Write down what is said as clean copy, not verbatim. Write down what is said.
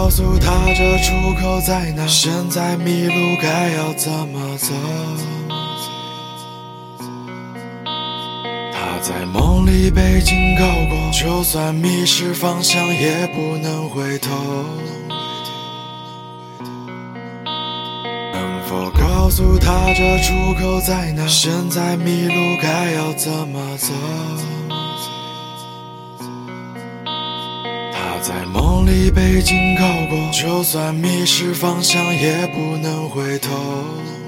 告诉他这出口在哪，现在迷路该要怎么走。他在梦里被警告过，就算迷失方向也不能回头。能否告诉他这出口在哪，现在迷路该要怎么走。他在梦里被警告过，就算迷失方向也不能回头。